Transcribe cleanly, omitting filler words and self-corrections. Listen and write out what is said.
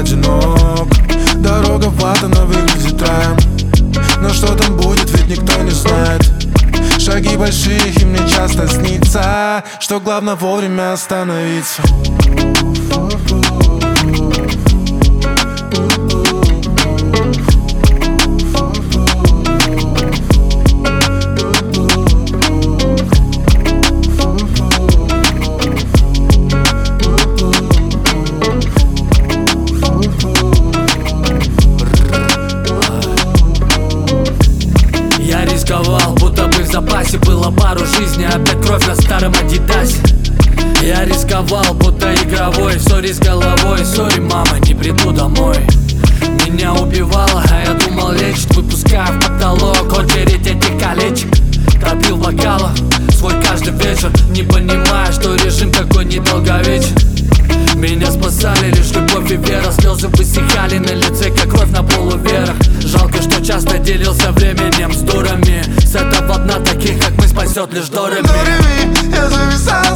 одинок. Дорога в ад, она выглядит раем, но что там будет, ведь никто не знает. Шаги большие, и мне часто снится, что главное вовремя остановиться. Будто бы в запасе было пару жизней, опять кровь на старом адидасе. Я рисковал, будто игровой, сори с головой, сори, мама, не приду домой. Меня убивало, а я думал лечит, выпуская в потолок очередь этих колечек. Топил бокалов свой каждый вечер, не понимая, что режим такой недолговечен. Меня спасали лишь любовь и вера, слезы высыхали на лице, как кровь на полуверах. Жалко, что часто делился временем с дурами. С этого дна таких, как мы, спасет лишь Дореми. Я зависаю